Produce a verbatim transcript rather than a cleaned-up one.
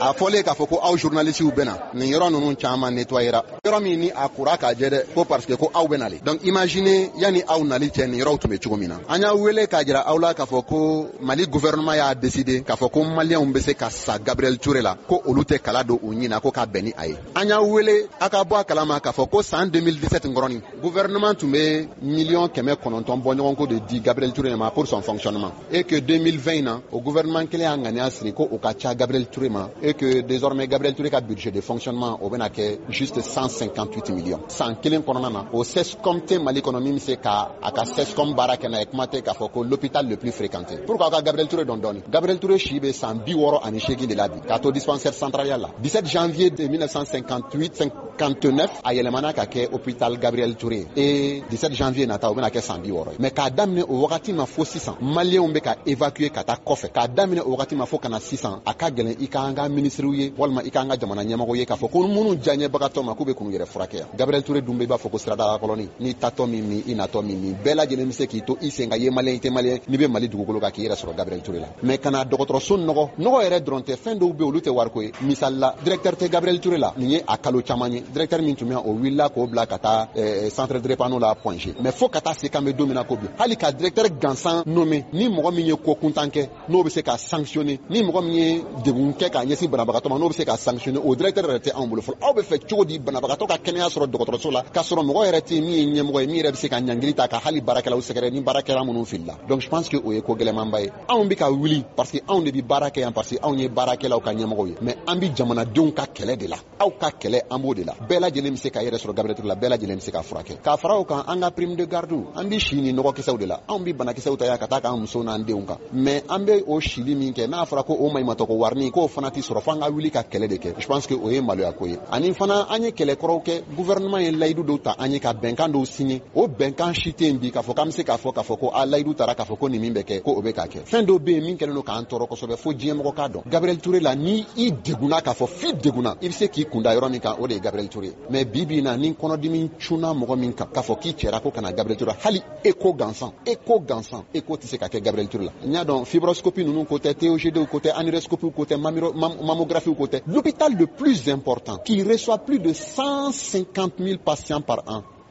a fɔlen k'a fɔ ko aw journalistes bɛna nin yɔrɔ ninnu caman nettoyera yɔrɔ min ni a kura k'a jɛ dɛ ko parce que ko aw bɛnale donc imaginez yani aw nali cɛ nin yɔrɔw tun bɛ cogo min na an y'a wele k'a jira aw la k'a fɔ ko Mali gouvernement y'a décidé k'a fɔ ko maliyɛnw bɛ se ka sa Gabriel Touré la ko olu tɛ kala don u ɲin na ko k'a bɛn ni a ye an y'a wele a ka bɔ a kalama k'a fɔ ko san deux mille dix-sept nkɔrɔnin gouvernement tun bɛ miliyɔn kɛmɛ kɔnɔntɔn bɔ ɲɔgɔn ko de di Gabriel Touré ma pour son fonctionnement et que deux mille vingt na o gouvernement kelen y'a ŋaniya siri ko o ka ca Gabriel Touré ma et que désormais Gabriel Touré ka budget de fonctionnement o bɛna kɛ juste cent cinquante-huit millions san kelen kɔnɔna na o sescom tɛ Mali kɔnɔ min bɛ se ka a ka sescom baara kɛ n'a ye kuma tɛ k'a fɔ ko l'hôpital le plus fréquenté pourquoi ka Gabriel Touré dɔn dɔɔni Gabriel Touré si bɛ san bi wɔɔrɔ ani seegin de la bi k'a to dispensaire central la dix-sept janvier mille neuf cent cinquante-huit cinquante-neuf a yɛlɛmana ka kɛ hôpital Gabriel Touré et dix-sept janvier nata o bɛna kɛ san bi wɔɔrɔ ye mais k'a daminɛ o wagati ma fo sisan maliyɛnw bɛ ka évacuer ka taa kɔfɛ k'a daminɛ o wagati ma fo kana sisan a ka gɛlɛn i ka an ka ministres ye walima i ka an ka jamana ɲɛmɔgɔ ye k'a fɔ ko minnu diyaɲɛbagatɔ ma k'u bɛ k'u yɛrɛ furakɛ yan Gabriel Touré dun bɛ i b'a fɔ ko sirada kɔlɔni n'i tatɔ min min i natɔ min min bɛɛ lajɛlen bɛ se k'i to i sen ka ye maliyɛn i tɛ maliyɛn n'i bɛ Mali dugukolo kan k'i yɛrɛ sɔrɔ Gabriel Touré la mais kana dɔgɔtɔrɔso nɔgɔ nɔgɔ yɛrɛ dɔrɔn tɛ fɛn dɔw bɛ olu tɛ wariko ye misali la directeur tɛ Gabriel Touré la nin ye a kalo caman ye directeur min tun bɛ o wulila k'o bila ka taa centre de drépano la Pointe mais fo ka taa se kan bɛ don min na ko bi hali ka directeur gansan nommé ni mɔgɔ min ye ko kuntan kɛ n'o bɛ se ka sanctionner ni mɔgɔ min ye degun kɛ k'a ɲɛsin banabagatɔ ma n'o bɛ se ka sanctionner o directeur yɛrɛ tɛ anw bolo fɔlɔ aw bɛ fɛ cogo di banabagatɔ ka kɛnɛya sɔrɔ dɔgɔtɔrɔso la k'a sɔrɔ mɔgɔ yɛrɛ tɛ min ye ɲɛmɔgɔ ye min yɛrɛ bɛ se ka ɲangili ta ka hali baarakɛlaw sɛgɛrɛ ni baarakɛla minnu filila donc je pense que o ye ko gɛlɛmanba ye anw bɛ ka wuli parce que anw de bɛ baara kɛ yan parce que anw ye baarakɛlaw ka ɲɛmɔgɔ ye mais an bɛ jamanadenw ka kɛlɛ de la aw ka kɛlɛ an b'o de la bɛɛ lajɛlen bɛ se ka yɛrɛ sɔrɔ Gabriel Touré la bɛɛ lajɛlen bɛ se ka furakɛ k'a fara o kan an ka prime de garde an bɛ si ni nɔgɔkisɛw de la anw bɛ banakisɛw ta yan ka taa k'an muso n'an denw kan mais an bɛ o sili min kɛ n'a fɔra ko o maɲumatɔ ko warinin k'o fana tɛ sɔrɔ fo an ka wuli ka kɛlɛ de kɛ je pense que o ye maloya ko ye ani fana an ye kɛlɛkɔrɔw kɛ gouvernement ye layidu dɔw ta an ye ka bɛnkan dɔw signé o bɛnkan si tɛ yen bi k'a fɔ k'an bɛ se k'a fɔ k'a fɔ ko a layidu taara k'a fɔ ko nin min bɛ kɛ ko o bɛ ka kɛ fɛn dɔw bɛ yen min kɛlen don k'an tɔɔrɔ kosɛbɛ fo diɲɛmɔgɔ k'a dɔn Gabriel Touré la ni i degunna k'a fɔ f'i degunna i bɛ se k'i kunda yɔrɔ min kan o de ye Gabriel Touré mais bi bi in na ni kɔnɔdimi cunna mɔgɔ min kan k'a fɔ k'i cɛra ko kana Gabriel Touré hali écho gansan écho gansan écho tɛ se ka kɛ Gabriel Touré la n y'a dɔn fibroscopie ninnu ko tɛ T O G D ko tɛ aneuryscopie ko tɛ mammographie ko tɛ l'hôpital le plus important qui reçoit plus de cent cinquante mille patients par an